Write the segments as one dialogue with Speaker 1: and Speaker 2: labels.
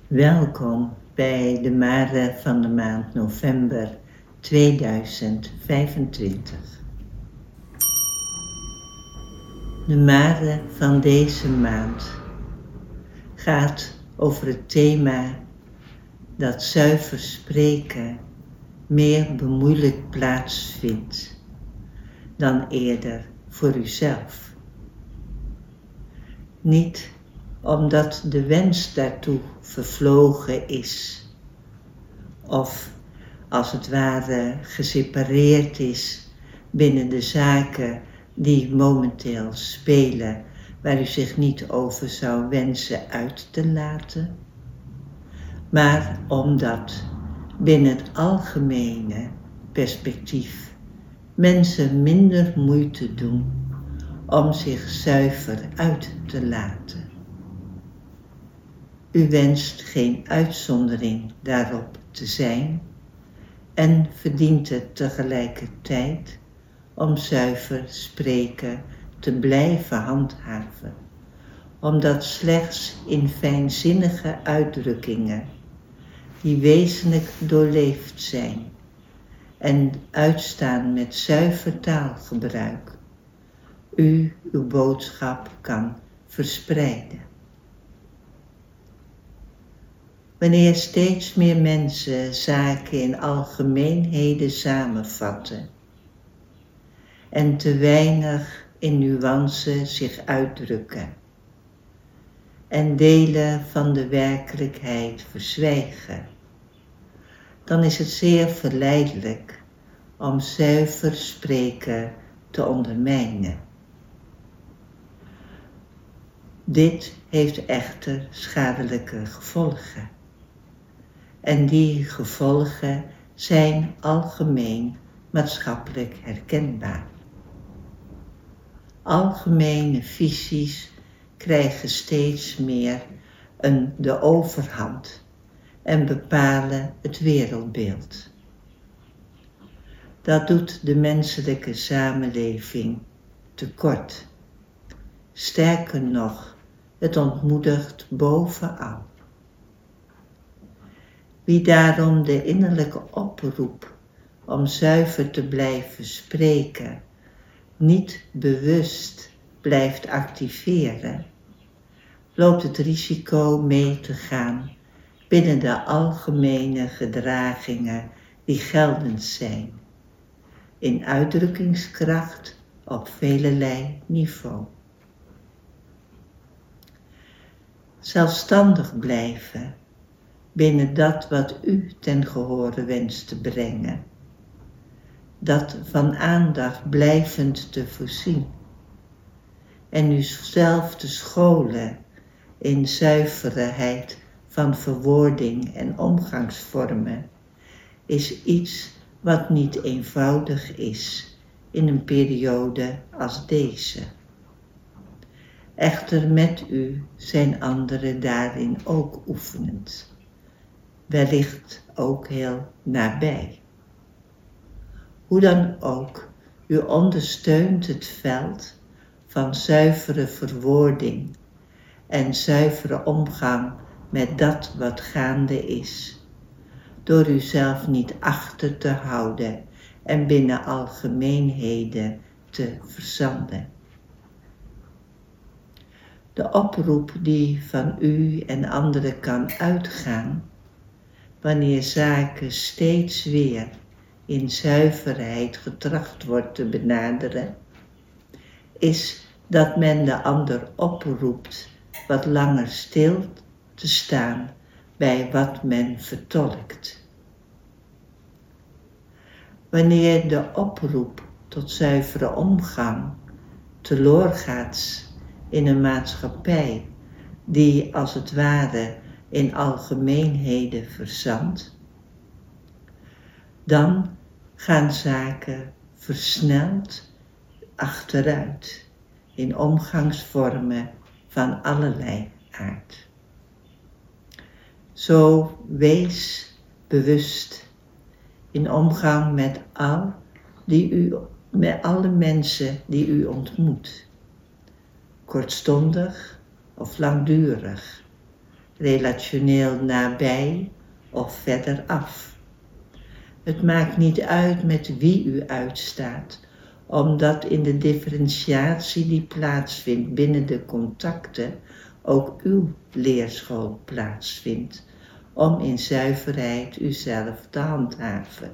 Speaker 1: Welkom bij de Mare van de maand november 2025. De Mare van deze maand gaat over het thema dat zuiver spreken meer bemoeilijk plaatsvindt dan eerder voor uzelf. Niet omdat de wens daartoe vervlogen is, of als het ware gesepareerd is binnen de zaken die momenteel spelen, waar u zich niet over zou wensen uit te laten, maar omdat binnen het algemene perspectief mensen minder moeite doen om zich zuiver uit te laten. U wenst geen uitzondering daarop te zijn en verdient het tegelijkertijd om zuiver spreken te blijven handhaven, omdat slechts in fijnzinnige uitdrukkingen, die wezenlijk doorleefd zijn en uitstaan met zuiver taalgebruik, u uw boodschap kan verspreiden. Wanneer steeds meer mensen zaken in algemeenheden samenvatten en te weinig in nuance zich uitdrukken en delen van de werkelijkheid verzwijgen, dan is het zeer verleidelijk om zuiver spreken te ondermijnen. Dit heeft echter schadelijke gevolgen. En die gevolgen zijn algemeen maatschappelijk herkenbaar. Algemene visies krijgen steeds meer de overhand en bepalen het wereldbeeld. Dat doet de menselijke samenleving tekort. Sterker nog, het ontmoedigt bovenal. Wie daarom de innerlijke oproep om zuiver te blijven spreken niet bewust blijft activeren, loopt het risico mee te gaan binnen de algemene gedragingen die geldend zijn, in uitdrukkingskracht op velelei niveau. Zelfstandig blijven binnen dat wat u ten gehore wenst te brengen, dat van aandacht blijvend te voorzien en uzelf te scholen in zuiverheid van verwoording en omgangsvormen, is iets wat niet eenvoudig is in een periode als deze. Echter met u zijn anderen daarin ook oefenend, wellicht ook heel nabij. Hoe dan ook, u ondersteunt het veld van zuivere verwoording en zuivere omgang met dat wat gaande is, door uzelf niet achter te houden en binnen algemeenheden te verzanden. De oproep die van u en anderen kan uitgaan, wanneer zaken steeds weer in zuiverheid getracht wordt te benaderen, is dat men de ander oproept wat langer stil te staan bij wat men vertolkt. Wanneer de oproep tot zuivere omgang teloor gaat in een maatschappij die als het ware in algemeenheden verzandt, dan gaan zaken versneld achteruit in omgangsvormen van allerlei aard. Zo wees bewust in omgang met alle mensen die u ontmoet, kortstondig of langdurig, relationeel nabij of verder af. Het maakt niet uit met wie u uitstaat, omdat in de differentiatie die plaatsvindt binnen de contacten ook uw leerschool plaatsvindt, om in zuiverheid uzelf te handhaven.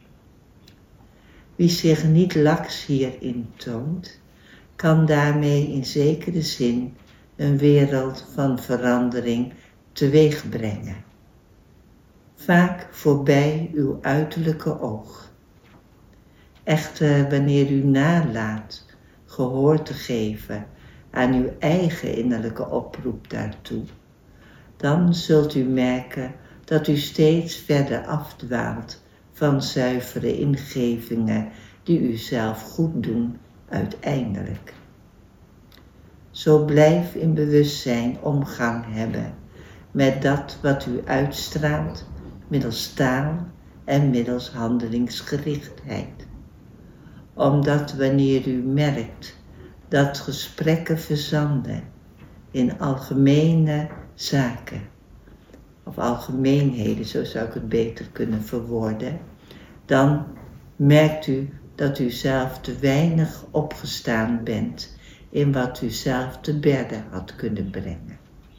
Speaker 1: Wie zich niet laks hierin toont, kan daarmee in zekere zin een wereld van verandering teweegbrengen. Vaak voorbij uw uiterlijke oog. Echter, wanneer u nalaat gehoor te geven aan uw eigen innerlijke oproep daartoe, dan zult u merken dat u steeds verder afdwaalt van zuivere ingevingen die u zelf goed doen uiteindelijk. Zo blijf in bewustzijn omgang hebben met dat wat u uitstraalt middels taal en middels handelingsgerichtheid. Omdat wanneer u merkt dat gesprekken verzanden in algemene zaken, of algemeenheden, zo zou ik het beter kunnen verwoorden, dan merkt u dat u zelf te weinig opgestaan bent in wat u zelf te berde had kunnen brengen.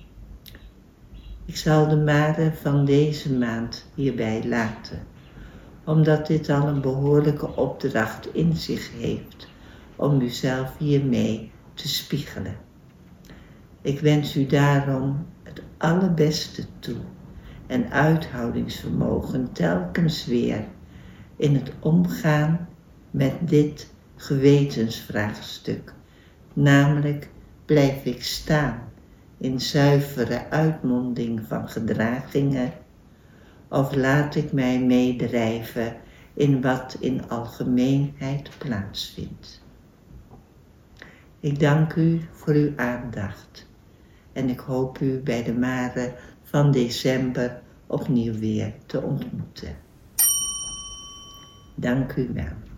Speaker 1: Ik zal de mare van deze maand hierbij laten, omdat dit al een behoorlijke opdracht in zich heeft om uzelf hiermee te spiegelen. Ik wens u daarom het allerbeste toe en uithoudingsvermogen telkens weer in het omgaan met dit gewetensvraagstuk, namelijk blijf ik staan in zuivere uitmonding van gedragingen, of laat ik mij meedrijven in wat in algemeenheid plaatsvindt. Ik dank u voor uw aandacht en ik hoop u bij de mare van december opnieuw weer te ontmoeten. Dank u wel.